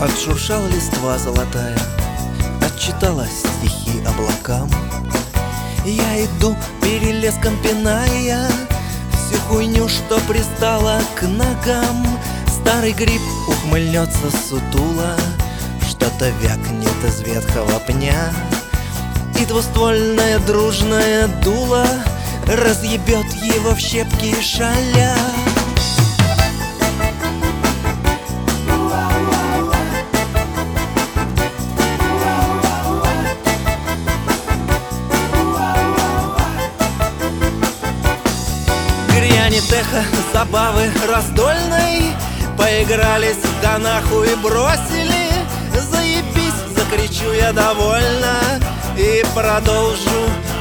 Отшуршала листва золотая, отчитала стихи облакам. Я иду перелеском, пиная всю хуйню, что пристала к ногам. Старый гриб ухмыльнется сутуло, что-то вякнет из ветхого пня, и двуствольное дружное дуло разъебет его в щепки шаля. Грянет эхо забавы раздольной, поигрались да нахуй бросили. Заебись, закричу я довольно и продолжу